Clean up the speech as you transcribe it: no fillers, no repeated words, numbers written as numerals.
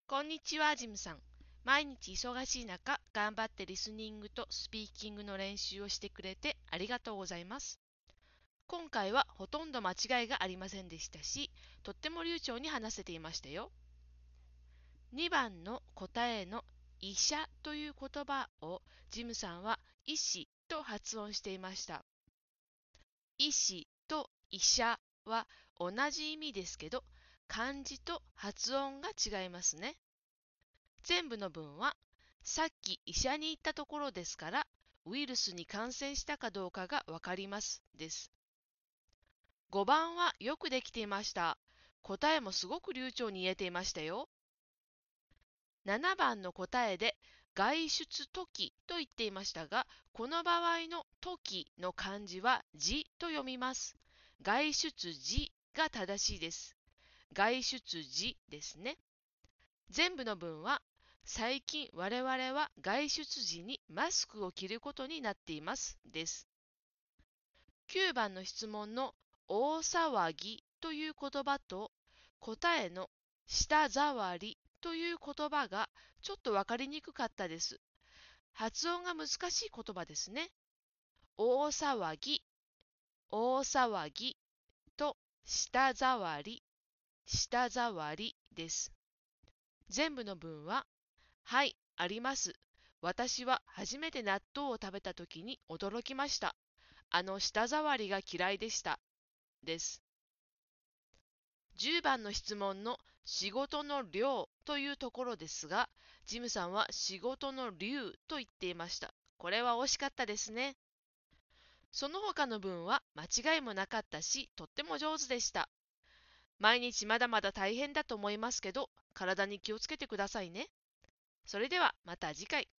こんにちは、ジムさん。毎日忙しい中、頑張ってリスニングとスピーキングの練習をしてくれてありがとうございます。今回はほとんど間違いがありませんでしたし、とっても流暢に話せていましたよ。2番の答えの医者という言葉をジムさんは医師と発音していました。医師と医者は同じ意味ですけど、漢字と発音が違いますね。全部の文は、さっき医者に行ったところですから、ウイルスに感染したかどうかがわかりますです。5番はよくできていました。答えもすごく流暢に言えていましたよ。7番の答えで外出時と言っていましたが、この場合の時の漢字は字と読みます。外出時が正しいです。外出時ですね。全部の文は、最近我々は外出時にマスクを着ることになっていますです。9番の質問の大騒ぎという言葉と答えの舌触りという言葉がちょっとわかりにくかったです。発音が難しい言葉ですね。大騒ぎ、大騒ぎと舌触り、舌触りです。全部の文は、はい、あります。私は初めて納豆を食べた時に驚きました。あの舌触りが嫌いでした。です。10番の質問の仕事の量というところですが、ジムさんは仕事の流と言っていました。これは惜しかったですね。その他の文は間違いもなかったし、とっても上手でした。毎日まだまだ大変だと思いますけど、体に気をつけてくださいね。それではまた次回。